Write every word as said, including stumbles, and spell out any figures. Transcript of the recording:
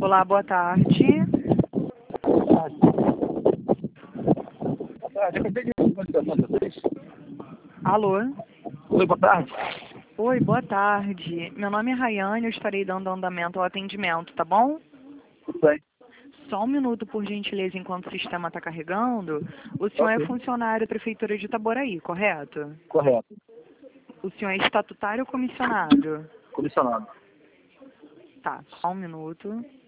Olá, boa tarde. Boa tarde, acabei de manifestação de vocês. Alô? Oi, boa tarde. Oi, boa tarde. Meu nome é Rayane, eu estarei dando andamento ao atendimento, tá bom? Tudo bem. Só um minuto, por gentileza, enquanto o sistema está carregando. O senhor é Ok. funcionário da Prefeitura de Itaboraí, correto? Correto. O senhor é estatutário ou comissionado? Comissionado. Tá, só um minuto.